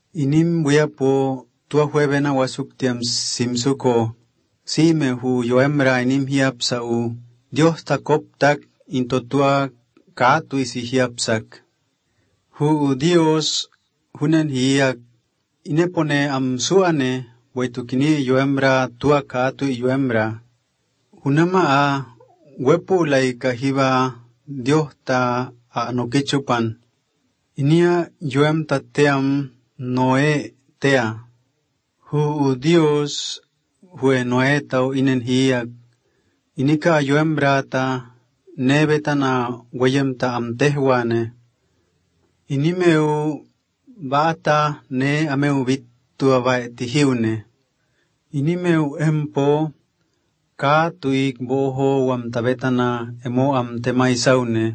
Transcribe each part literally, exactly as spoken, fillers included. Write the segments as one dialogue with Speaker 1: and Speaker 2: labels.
Speaker 1: Inim buya po tua huevena wasuk tiam simsuko. Sime hu yoemra inim hiapsa u. Dios takoptak into tua katu isi hiapsak. Hu Dios hunen hiyak. Inepone am suane waitukini yoemra tua katu yoemra. Hunama a wepo lai kahiba Dios ta a nokechupan. Inia yoem tateam Noe tea. Hu Dios hue Noe tau inen hiyak. Inika yoembra ta nebetana wayem ta am tehwane. Inimeu bata ne ameu vitua vai tihiune. Inimeu empo ka tuik boho wam tabetana emo am temaisaune.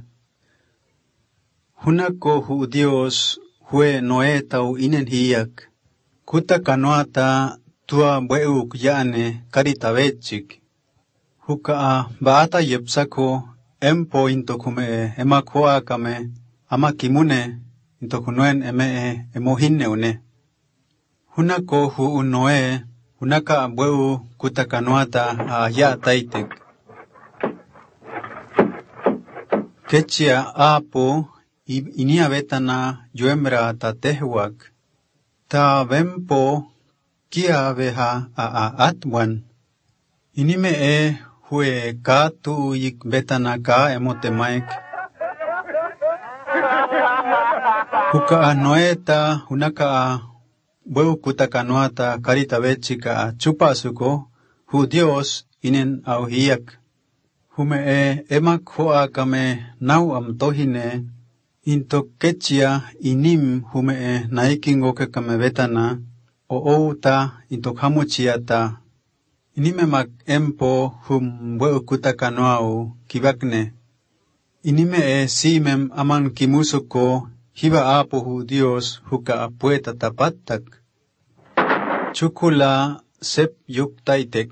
Speaker 1: Hunako hu Dios hue Noe tau inen hiyak. Kuta kanoata tua bueuk yane karitavechik. Huka a baata yepsako empo into kume ema koa kame ama kimune into kunuen eme emo hinne une. Hunako hu Noe hunaka bueu kuta kanoata a ya taitek. Kechia apo inia betana yoemra ta tehuak. Ta vempo kia veha a a atwan. Inime e hue ka tu yik betana ka emote maik. Huka a Noeta hunaka a bueu kutakanoata karita vechika chupasuko hu Dios inen au hiyak. Hume e emak hoa kame nau am tohine into kechia inim hume e naikingoke kame betana o outa into hamuchiata. Inime mak empo hum bueu kutakanoau kibakne. Inime e simem aman kimusuko hiba apo hu Dios huka apueta tapatak. Chukula sep yuk taitek.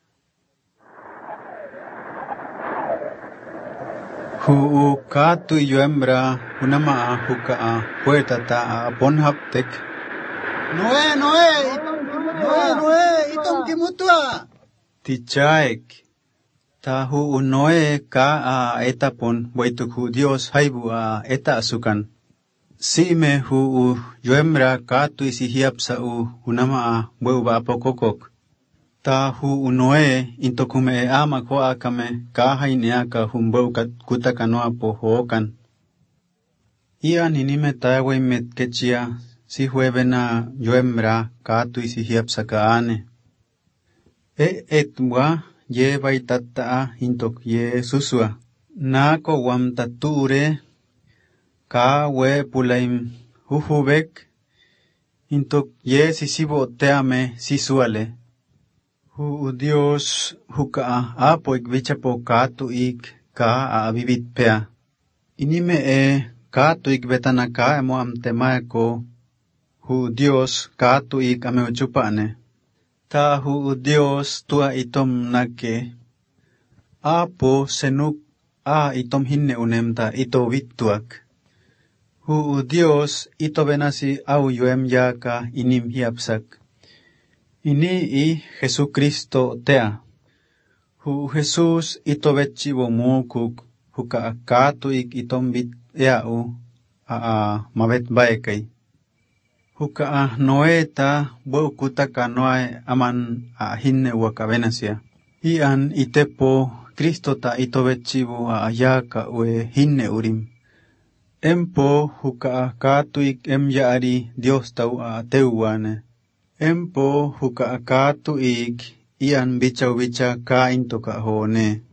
Speaker 1: Hu katu yoembra hunama a huka a pueta ta a ponhaptek.
Speaker 2: Noe, Noe, Noe, Noe, itom kimutua.
Speaker 1: Tichaek. Ta hu Noe ka a etapon waituk hu Dios haibu a eta asukan. Sime hu yoembra katu isi hiapsa u hunama a bueu ba apokokok. Ta hu Noe into kume ama ko akame ka haineaka humbeu kutakanoa po hookan. Ian inime tawe met kechia si huevena yoembra katu isi hiapsa kaane. E etwa ye baitataa intok ye susua. Nako wam tature ka we pulaim huhubek intok ye sisibo teame sisuale. Hu Dios huka a apoik vichapo katu ik ka a vivit pea. Inime e katu ik betana ka emo am temaeko hu Dios katu ik ame uchupane. Ta hu Dios tua itom nake. Apo senuk a itom hinne unemta ito vituak. Hu Dios ito benasi au yoem yaka inim hiapsak. Ini i Jesucristo tea. Hu Jesus ito vechibo mukuk huka akatu ik itom bit eau a a mabet baekai. Huka a Noeta bueu kutaka noae aman a hinne wakabenasia. Ian itepo Kristo ta ito vechibo a ayaka ue hinne urim. Empo huka akatu ik em yaari Dios tau a teuwane. Empo huka akatu ik ian bicha bicha ka into ka hone.